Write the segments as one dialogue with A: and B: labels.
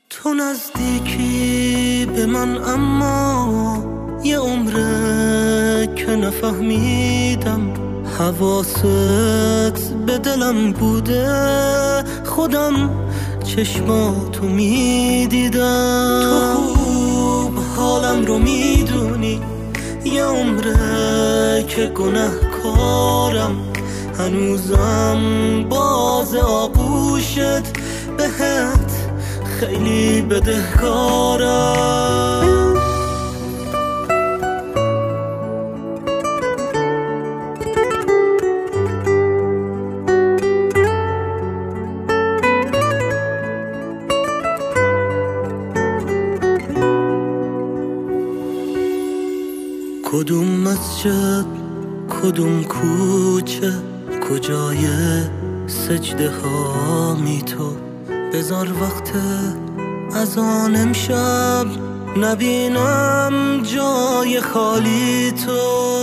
A: تو نزدیکی به من اما یه عمره که نفهمیدم حواست به دلم بوده، خودم چشماتو میدیدم. تو خوب حالم رو میدونی، یه عمره که گناهکارم، هنوزم باز آغوشت بهت خیلی بدهکارم. کدوم مسجد، کدوم کوچه، کجای سجده ها می تو، بذار وقت اذان امشب نبینم جای خالی تو.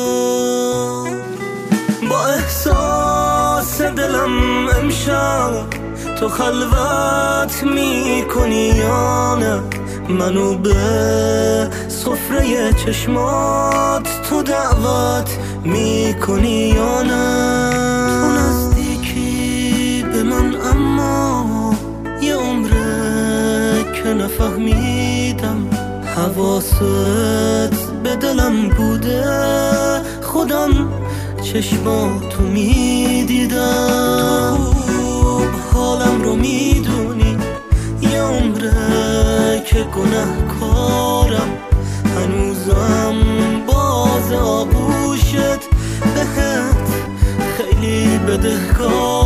A: با احساس دلم امشب تو خلوت می کنی یا نه، منو به سفره چشمات تو دعوت می کنی یا نه. تو نزدیکی به من اما یه عمره که نفهمیدم حواست به دلم بوده، خودم چشماتو میدیدم. تو خوب حالم رو میدونی، یه عمره که گناهکارم، هنوزم باز آغوشت بهت خیلی بدهکارم.